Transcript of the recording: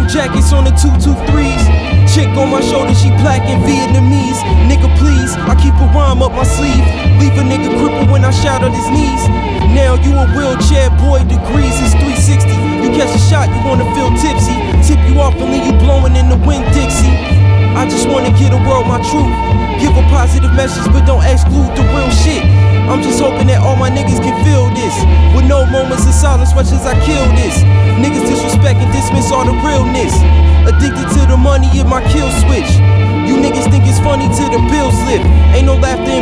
jackets on the 223s. Chick on my shoulder, she black and Vietnamese. Nigga please, I keep a rhyme up my sleeve. Leave a nigga crippled when I shout at his knees. Now you a wheelchair boy, degrees is 360. You catch a shot, you wanna feel tipsy. Tip you off and leave you blowing in the wind, Dixie. I just wanna give the world my truth. Give a positive message, but don't exclude the real shit. I'm just hoping that all my niggas can feel this. With no moments of silence, watch as I kill this. Niggas disrespect and dismiss all the realness. Addicted to the money in my kill switch. You niggas think it's funny till the bills lift. Ain't no laughter in